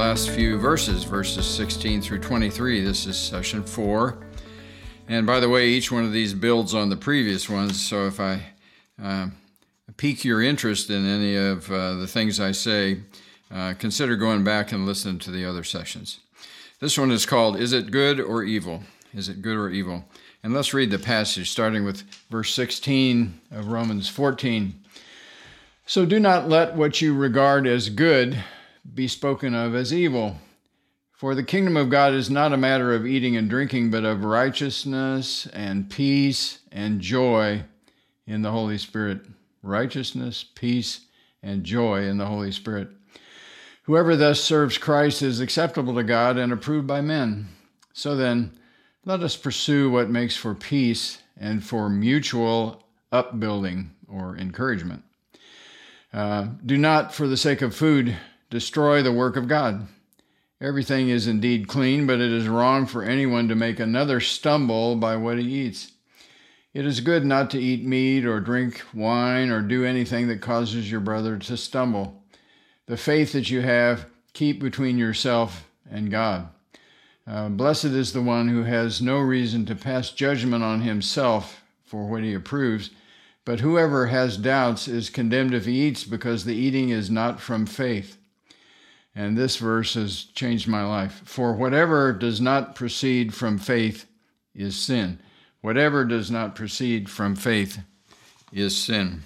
last few verses 16 through 23. This is session 4. And by the way, each one of these builds on the previous ones, so if I pique your interest in any of the things I say, consider going back and listening to the other sessions. This one is called, Is It Good or Evil? Is it good or evil? And let's read the passage, starting with verse 16 of Romans 14. So do not let what you regard as good be spoken of as evil. For the kingdom of God is not a matter of eating and drinking, but of righteousness and peace and joy in the Holy Spirit. Righteousness, peace, and joy in the Holy Spirit. Whoever thus serves Christ is acceptable to God and approved by men. So then, let us pursue what makes for peace and for mutual upbuilding or encouragement. Do not, for the sake of food, destroy the work of God. Everything is indeed clean, but it is wrong for anyone to make another stumble by what he eats. It is good not to eat meat or drink wine or do anything that causes your brother to stumble. The faith that you have, keep between yourself and God. Blessed is the one who has no reason to pass judgment on himself for what he approves, but whoever has doubts is condemned if he eats, because the eating is not from faith. And this verse has changed my life. For whatever does not proceed from faith is sin. Whatever does not proceed from faith is sin.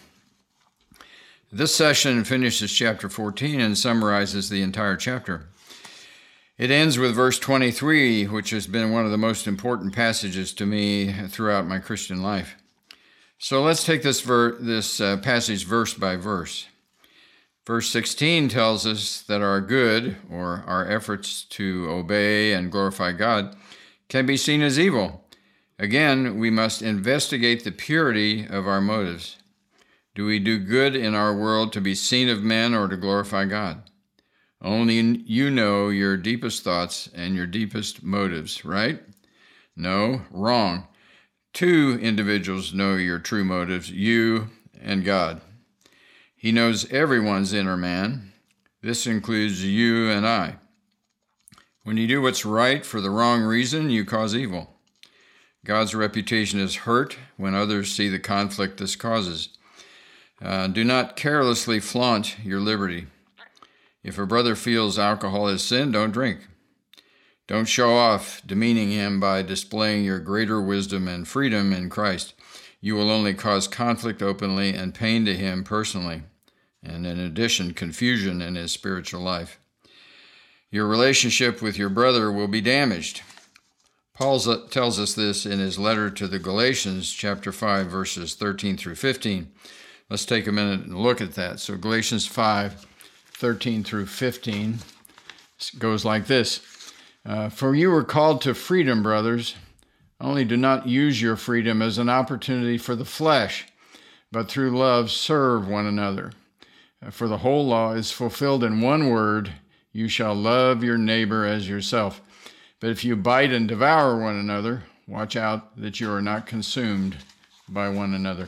This session finishes chapter 14 and summarizes the entire chapter. It ends with verse 23, which has been one of the most important passages to me throughout my Christian life. So let's take this passage verse by verse. Verse 16 tells us that our good, or our efforts to obey and glorify God, can be seen as evil. Again, we must investigate the purity of our motives. Do we do good in our world to be seen of men or to glorify God? Only you know your deepest thoughts and your deepest motives, right? No, wrong. Two individuals know your true motives, you and God. He knows everyone's inner man. This includes you and I. When you do what's right for the wrong reason, you cause evil. God's reputation is hurt when others see the conflict this causes. Do not carelessly flaunt your liberty. If a brother feels alcohol is sin, don't drink. Don't show off, demeaning him by displaying your greater wisdom and freedom in Christ. You will only cause conflict openly and pain to him personally, and in addition, confusion in his spiritual life. Your relationship with your brother will be damaged. Paul tells us this in his letter to the Galatians, chapter 5, verses 13 through 15. Let's take a minute and look at that. So Galatians 5, 13 through 15 goes like this. For you were called to freedom, brothers. Only do not use your freedom as an opportunity for the flesh, but through love serve one another. For the whole law is fulfilled in one word, you shall love your neighbor as yourself. But if you bite and devour one another, watch out that you are not consumed by one another.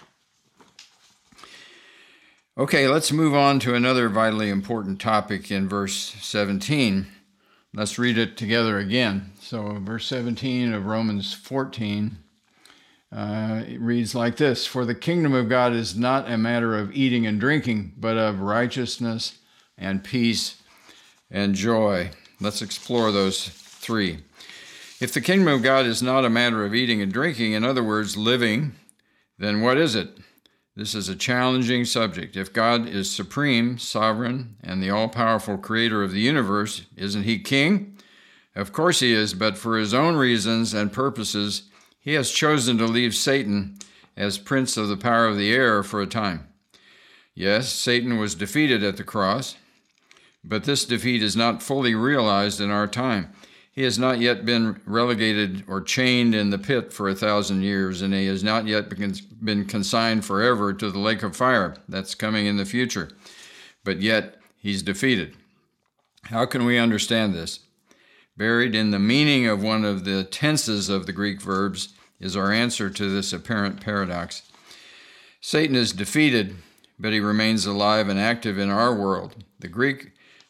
Okay, let's move on to another vitally important topic in verse 17. Let's read it together again. So verse 17 of Romans 14, it reads like this. For the kingdom of God is not a matter of eating and drinking, but of righteousness and peace and joy. Let's explore those three. If the kingdom of God is not a matter of eating and drinking, in other words, living, then what is it? This is a challenging subject. If God is supreme, sovereign, and the all-powerful creator of the universe, isn't he king? Of course he is, but for his own reasons and purposes, he has chosen to leave Satan as prince of the power of the air for a time. Yes, Satan was defeated at the cross, but this defeat is not fully realized in our time. He has not yet been relegated or chained in the pit for 1,000 years, and he has not yet been consigned forever to the lake of fire. That's coming in the future. But yet, he's defeated. How can we understand this? Buried in the meaning of one of the tenses of the Greek verbs is our answer to this apparent paradox. Satan is defeated, but he remains alive and active in our world. The Greek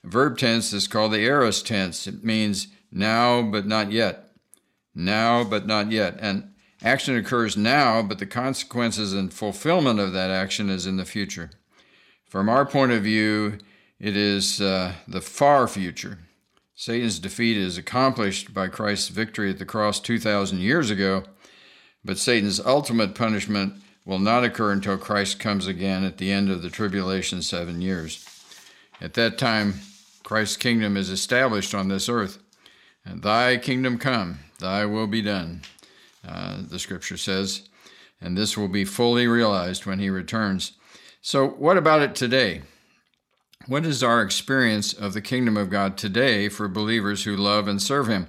verb tense is called the aorist tense. It means now but not yet. Now but not yet. And action occurs now, but the consequences and fulfillment of that action is in the future. From our point of view, it is the far future. Satan's defeat is accomplished by Christ's victory at the cross 2,000 years ago, but Satan's ultimate punishment will not occur until Christ comes again at the end of the tribulation 7 years. At that time, Christ's kingdom is established on this earth. And thy kingdom come, thy will be done, the scripture says, and this will be fully realized when he returns. So what about it today? What is our experience of the kingdom of God today for believers who love and serve him?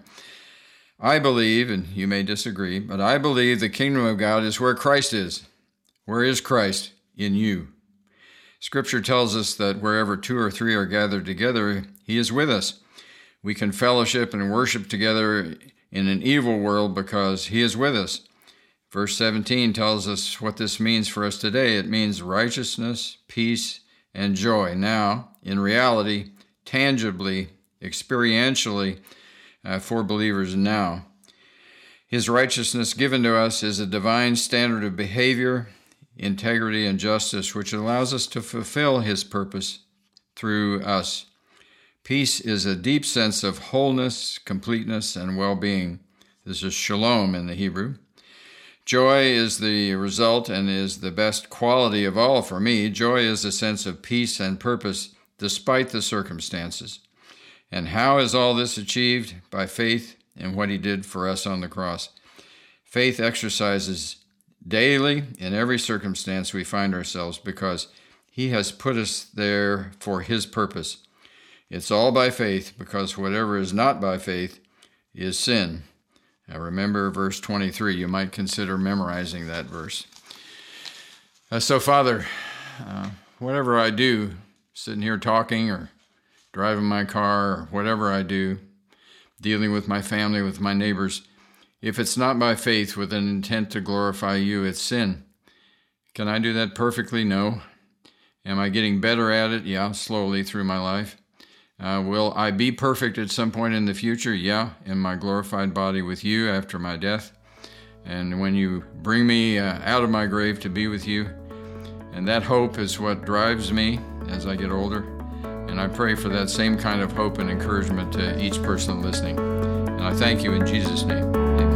I believe, and you may disagree, but I believe the kingdom of God is where Christ is. Where is Christ? In you. Scripture tells us that wherever 2 or 3 are gathered together, he is with us. We can fellowship and worship together in an evil world because he is with us. Verse 17 tells us what this means for us today. It means righteousness, peace, and joy. Now, in reality, tangibly, experientially, for believers now. His righteousness given to us is a divine standard of behavior, integrity, and justice, which allows us to fulfill his purpose through us. Peace is a deep sense of wholeness, completeness, and well-being. This is shalom in the Hebrew. Joy is the result and is the best quality of all for me. Joy is a sense of peace and purpose despite the circumstances. And how is all this achieved? By faith in what he did for us on the cross. Faith exercises daily in every circumstance we find ourselves because he has put us there for his purpose. It's all by faith because whatever is not by faith is sin. Now remember verse 23. You might consider memorizing that verse. So Father, whatever I do, sitting here talking or driving my car or whatever I do, dealing with my family, with my neighbors, if it's not by faith with an intent to glorify you, it's sin. Can I do that perfectly? No. Am I getting better at it? Yeah, slowly through my life. Will I be perfect at some point in the future? Yeah, in my glorified body with you after my death. And when you bring me out of my grave to be with you. And that hope is what drives me as I get older. And I pray for that same kind of hope and encouragement to each person listening. And I thank you in Jesus' name. Amen.